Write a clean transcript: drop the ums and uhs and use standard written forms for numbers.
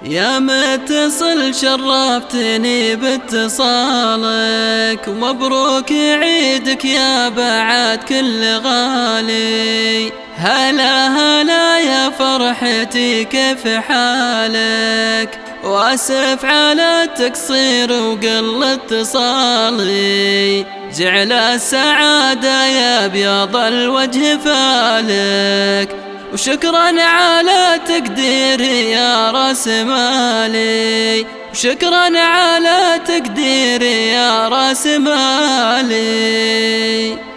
يا متصل شرفتني باتصالك، ومبروك عيدك يا بعد كل غالي. هلا هلا يا فرحتي كيف حالك، واسف على التقصير وقل اتصالي. جعل السعادة يا بياض الوجه فالك، وشكرا على تقديري يا راس مالي، وشكرا على تقديري يا راس مالي.